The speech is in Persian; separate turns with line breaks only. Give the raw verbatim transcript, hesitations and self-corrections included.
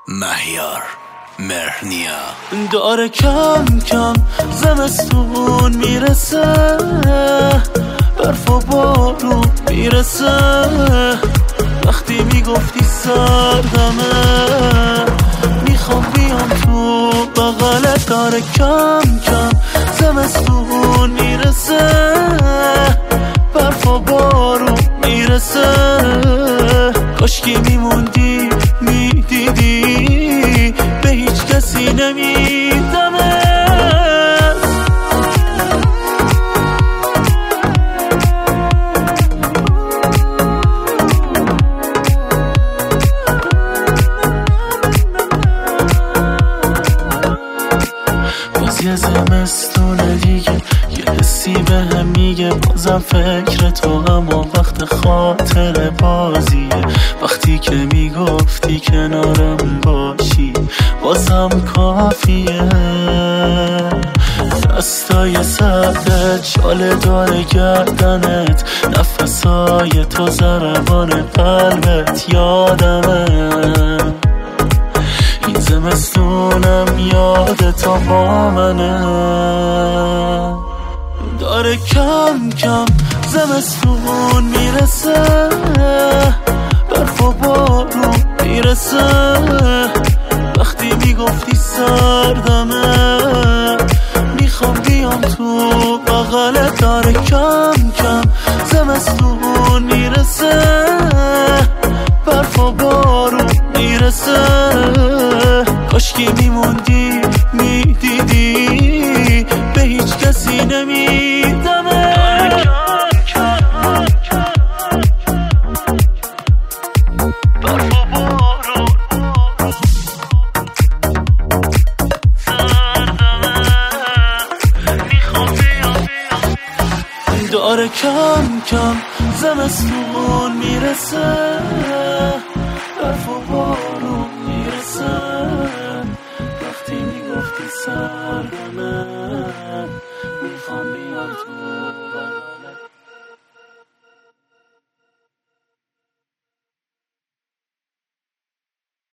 مهیار مرنیا
داره کم کم زمستون میرسه، برف و بارون میرسه، وقتی میگفتی سردمه میخوام بیام تو بغلت. داره کم کم زمستون میرسه، برف و بارون میرسه، کاشکی میموندی میدیدی به هیچ کسی نمیدمه. باز یه زمستونه دیگه، یه حسی به هم میگه بازم فکر تو، اما وقت خاطر بازیه. وقتی که میگفتی کنارم باشی بازم کافیه. دستای سردت شال داره گردنت، نفسای تو ضربان قلبت یادمه. این زمستونم یاد تا با منه. داره کم کم زمستون میرسه، برف و بارون میرسه، وقتی میگفتی سردمه میخوام بیام تو بغلت. داره کم کم زمستون میرسه، برف و بارون میرسه، کاشکی میموندی میدیدی به هیچ کسی نمیدمه. داره کم کم زمستون میرسه، برف و بارون میرسه، وقتی میگفتی سردمه میخوام بیام تو